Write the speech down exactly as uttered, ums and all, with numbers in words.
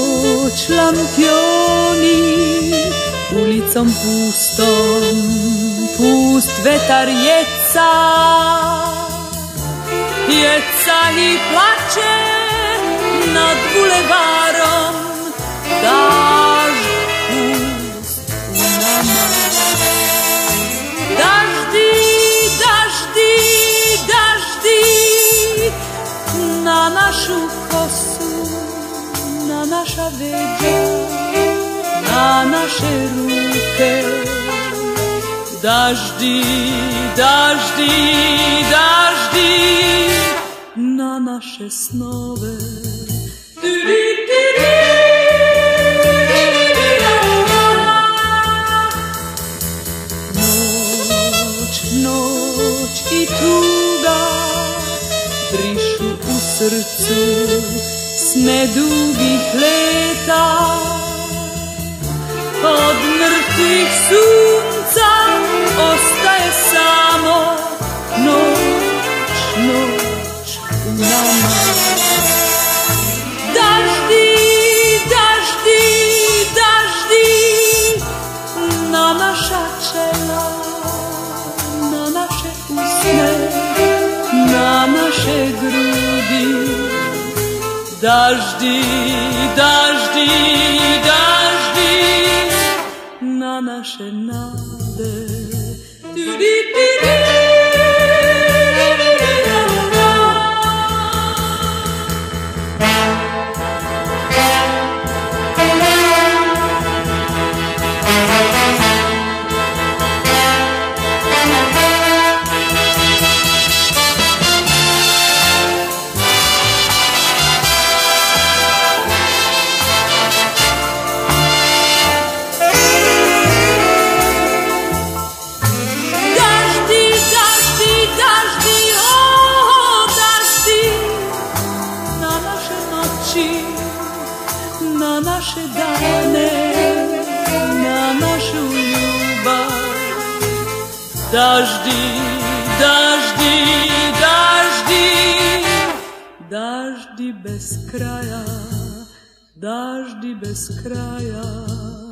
Noć lampioni ulicom pustom, pust vetar jeca, jeca i plače nad bulevarom, dažd pust u nama. Daždi, daždi, daždi na našu kosu, na naša veđa, na naše ruke. Daždi, daždi, daždi na naše snove. Noć, noć i tuga brišu u srcu sne dugih leta. Od mrtvih sunca ostaje samo noć, noć u nama. Daždi, daždi, daždi na naša čela, na naše usne, na naše grudi. Daždi, daždi, daždi na naše nade. Na naše dane, na našu ljubav. Daždi, daždi, daždi, daždi bez kraja, daždi bez kraja.